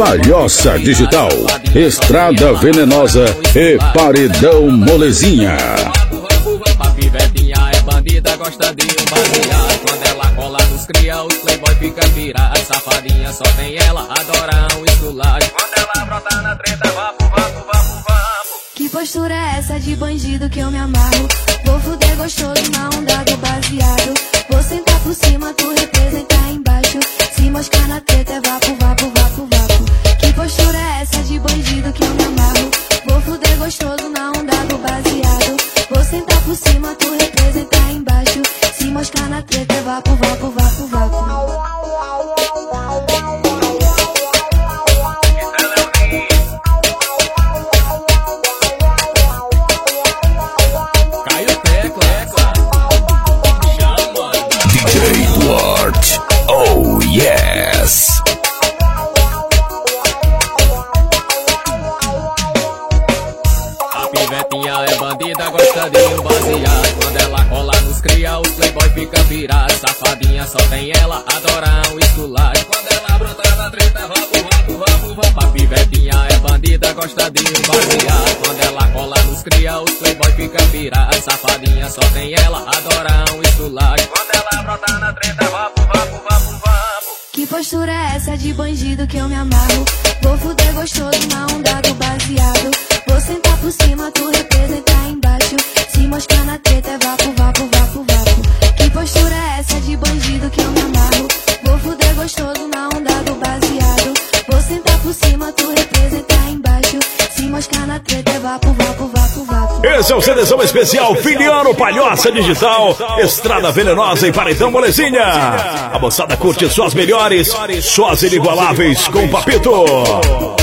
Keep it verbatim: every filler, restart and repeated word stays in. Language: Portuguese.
Palhoça Digital, Estrada Venenosa e Paredão Molezinha. Pivetinha é bandida, gosta de um baseado. Quando ela cola nos cria, os playboy fica virado. Safadinha só tem ela, adora um esculacho. Quando ela brota na treta, vapo, vapo, vapo, vapo. Que postura é essa de bandido que eu me amarro? Vou fuder gostoso na onda do baseado. Vou sentar por cima, tu representar embaixo. Se moscar na treta é vapo, vapo, vapo, vapo. Que postura é essa de bandido que eu me amarro? Vou fuder gostoso na onda do baseado. Vou sentar por cima, tu representar embaixo. Se moscar na treta é vapo, vapo, vapo, vapo. Caiu tecla, chama D J Duarte, oh yes. A pivetinha é bandida, gosta de um baseado. Quando ela cola nos cria, os playboy fica virado. Safadinha só tem ela, adora um esculacho. Quando ela brota na treta, vapo, vapo, vapo, vapo. A pivetinha é bandida, gosta de um baseado. Quando ela cola nos cria, os playboy fica virado. Safadinha só tem ela, adora um esculacho. Quando ela brota na treta, vapo, vapo, vapo, vapo. Que postura é essa de bandido que eu me amarro? Vou fuder gostoso na onda do baseado. Vou sentar por cima, tu representar embaixo. Se moscar na treta é vapo, vapo, vapo, vapo. Que postura é essa de bandido que eu me amarro? Vou fuder gostoso na onda do baseado. Vou sentar por cima, tu representar embaixo. Se moscar na treta é vapo, vapo, vapo, vapo. Esse é o Seleção Especial Filiano Palhoça Digital, Estrada Venenosa e Paredão Molezinha. A moçada curte só as melhores, só as inigualáveis com Papito.